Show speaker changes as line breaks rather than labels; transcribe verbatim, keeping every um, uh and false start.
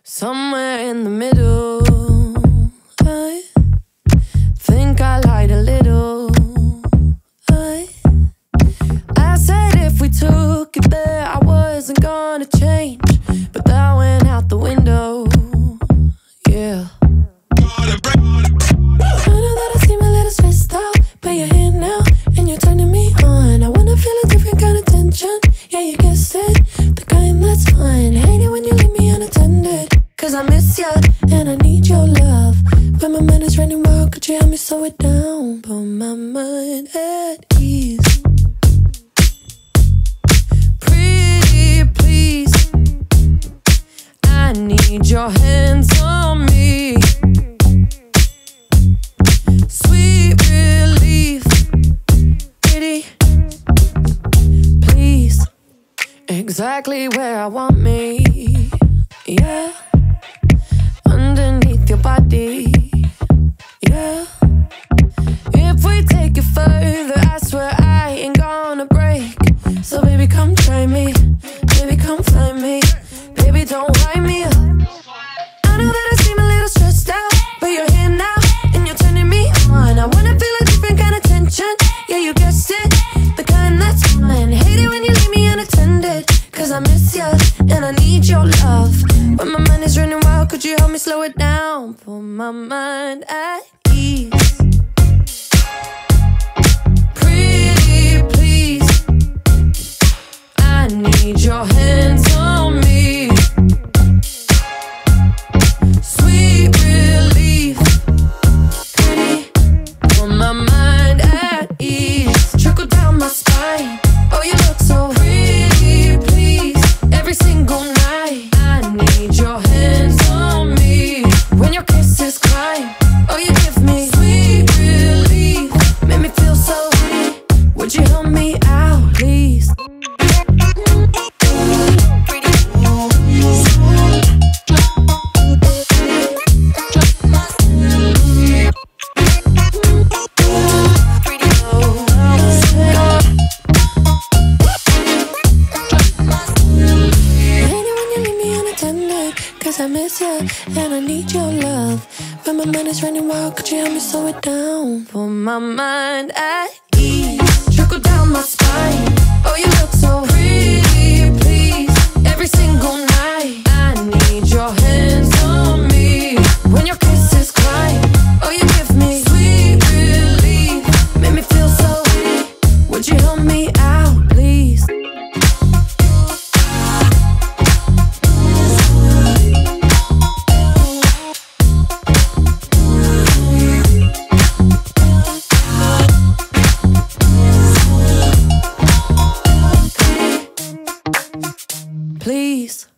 Somewhere in the middle, I think I lied a little. I, I said if we took it there, I wasn't gonna change, but that went out the window. Yeah. I know that I seem a little stressed out, but you're here now and you're turning me on. I wanna feel a different kind of tension. Yeah, you guessed it, the kind that's fun. Hate it when you leave me unattended, cause I miss ya and I need your love. When my mind is running wild, could you help me slow it down? Put my mind at ease. Pretty please, I need your hands on me. Sweet relief, pretty please, exactly where I want me. Yeah, underneath your body. Yeah, if we take it further, I swear I ain't gonna break. So baby, come try me. Baby, come find me. Baby, don't wind me up. I know that I seem a little stressed out, but you're here now and you're turning me on. I wanna feel a different kind of tension. Yeah, you guessed it, the kind that's fun. Hate it when you leave me unattended, cause I miss ya and I need your love. When my mind is running wild, could you help me slow it down? Put my mind at ease. Pretty please, I need your hands on me. Sweet relief, pretty, put my mind at ease. Trickle down my spine, oh you look so pretty please. Every single night I need your hands on me. When your kisses climb, oh you give me sweet relief. Make me feel so weak. Would you help me out, please? Cause I miss ya and I need your love. When my mind is running wild, could you help me slow it down? Put my mind at ease. Trickle down my spine, oh you look so pretty please. Every single night I need your hands on me. When your kisses climb, oh you give me sweet relief. Make me feel so weak. Would you help me out, please? Please.